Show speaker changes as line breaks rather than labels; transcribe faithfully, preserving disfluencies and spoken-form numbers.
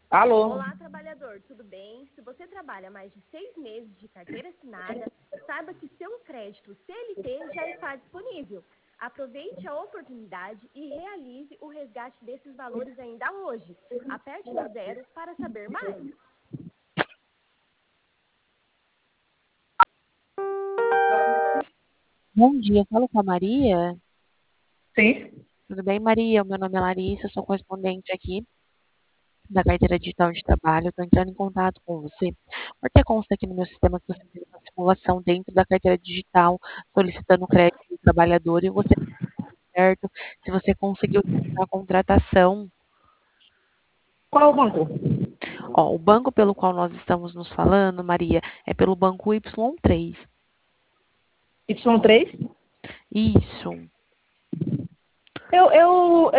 Alô?
Olá, trabalhador, tudo bem? Se você trabalha mais de seis meses de carteira assinada, saiba que seu crédito C L T já está disponível. Aproveite a oportunidade e realize o resgate desses valores ainda hoje. Aperte no zero para saber mais.
Bom dia, falo com a Maria.
Sim?
Tudo bem, Maria? O meu nome é Larissa, sou correspondente aqui da carteira digital de trabalho. Estou entrando em contato com você, porque consta aqui no meu sistema que você fez uma simulação dentro da carteira digital, solicitando crédito do trabalhador e você certo se você conseguiu a contratação.
Qual é o banco?
Ó, o banco pelo qual nós estamos nos falando, Maria, é pelo banco Y três.
Y três?
Isso.
Eu, eu,